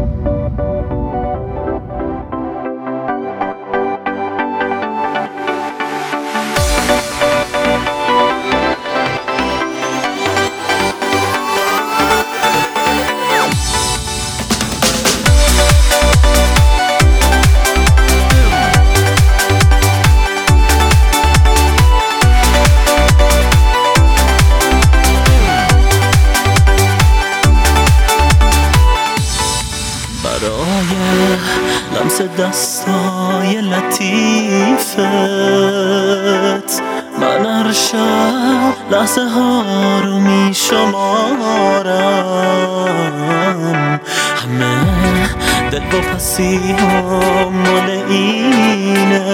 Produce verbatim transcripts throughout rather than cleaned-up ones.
لمس دستای لطیفت من هر شب لحظه ها رو می شمارم، همه دل با پسی ها مال اینه،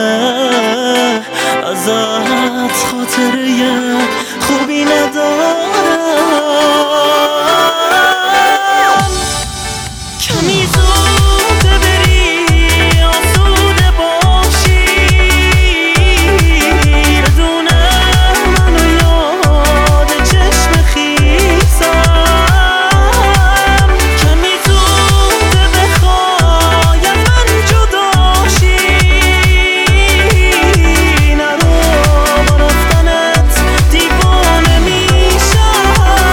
ازت خاطره خوبی ندارم. کمی زوده بری آسوده باشی بدون منو یاد چشم خیسم، کمی زوده بخوای از من جدا شی، نرو با رفتنت دیوانه میشم.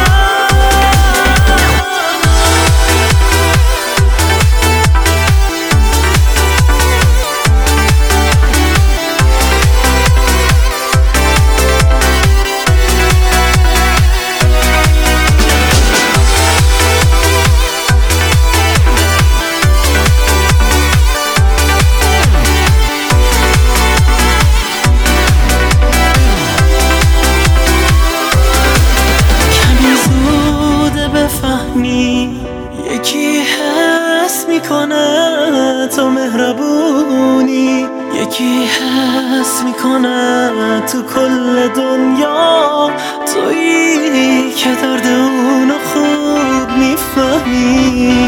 یکی حس میکنه تو مهربونی، یکی حس میکنه تو کل دنیا تویی که درد اونو خوب میفهمی.